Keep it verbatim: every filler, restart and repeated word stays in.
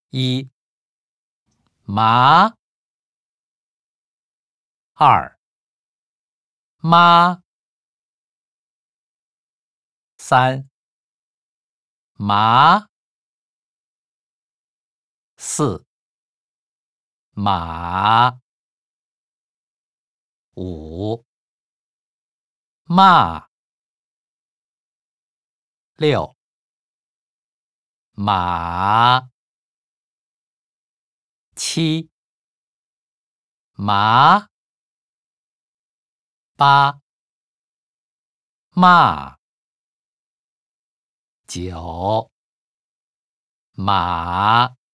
一麻，二妈，三麻，四马，五骂，六马，七麻，八骂，九马。